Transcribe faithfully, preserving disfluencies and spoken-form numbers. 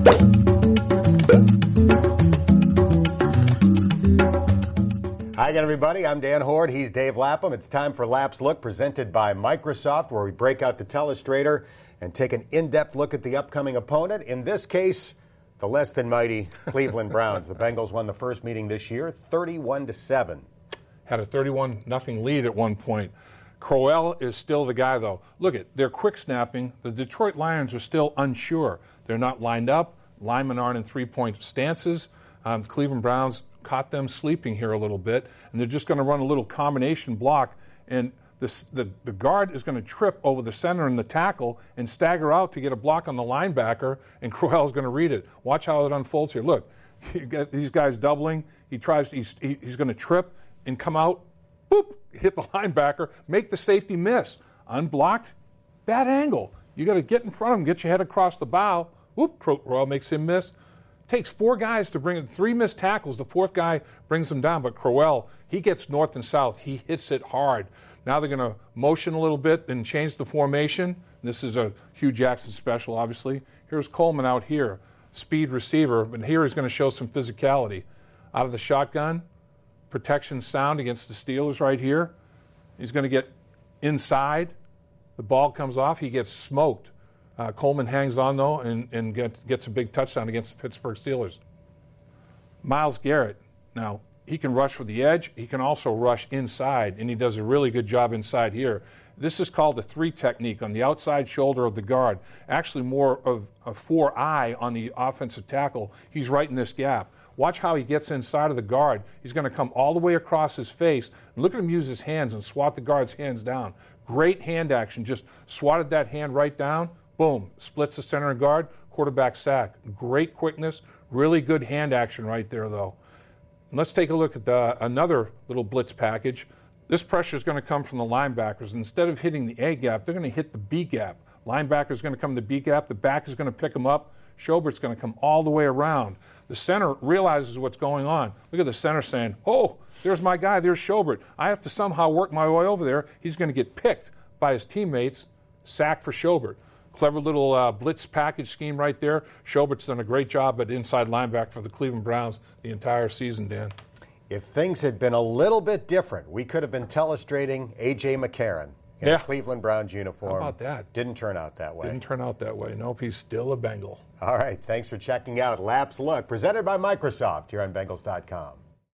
Hi again, everybody. I'm Dan Hoard. He's Dave Lapham. It's time for Lap's Look, presented by Microsoft, where we break out the telestrator and take an in-depth look at the upcoming opponent. In this case, the less than mighty Cleveland Browns. The Bengals won the first meeting this year, thirty-one to seven. Had a thirty-one nothing lead at one point. Crowell is still the guy, though. Look at, they're quick snapping. The Detroit Lions are still unsure. They're not lined up. Linemen aren't in three-point stances. Um, the Cleveland Browns caught them sleeping here a little bit, and they're just going to run a little combination block, and this, the, the guard is going to trip over the center and the tackle and stagger out to get a block on the linebacker, and Crowell's going to read it. Watch how it unfolds here. Look, you get these guys doubling. He tries, he's, he, he's going to trip and come out, boop, hit the linebacker, make the safety miss. Unblocked, bad angle. You got to get in front of him, get your head across the bow. Whoop, Crowell makes him miss. Takes four guys to bring it, three missed tackles. The fourth guy brings him down, but Crowell, he gets north and south. He hits it hard. Now they're going to motion a little bit and change the formation. This is a Hugh Jackson special, obviously. Here's Coleman out here, speed receiver, but here he's going to show some physicality. Out of the shotgun, protection sound against the Steelers right here. He's going to get inside. The ball comes off. He gets smoked. Uh, Coleman hangs on, though, and, and get, gets a big touchdown against the Pittsburgh Steelers. Myles Garrett, now, he can rush for the edge. He can also rush inside, and he does a really good job inside here. This is called the three technique on the outside shoulder of the guard. Actually, more of a four-eye on the offensive tackle. He's right in this gap. Watch how he gets inside of the guard. He's going to come all the way across his face. And look at him use his hands and swat the guard's hands down. Great hand action. Just swatted that hand right down. Boom, splits the center and guard, quarterback sack. Great quickness, really good hand action right there, though. And let's take a look at the, another little blitz package. This pressure is going to come from the linebackers. Instead of hitting the A gap, they're going to hit the B gap. Linebacker is going to come to the B gap. The back is going to pick him up. Schobert's going to come all the way around. The center realizes what's going on. Look at the center saying, oh, there's my guy, there's Schobert. I have to somehow work my way over there. He's going to get picked by his teammates. Sack for Schobert. Clever little uh, blitz package scheme right there. Schobert's done a great job at inside linebacker for the Cleveland Browns the entire season, Dan. If things had been a little bit different, we could have been telestrating A J. McCarron in yeah. a Cleveland Browns uniform. How about that? Didn't turn out that way. Didn't turn out that way. Nope, he's still a Bengal. All right, thanks for checking out Lap's Look, presented by Microsoft here on Bengals dot com.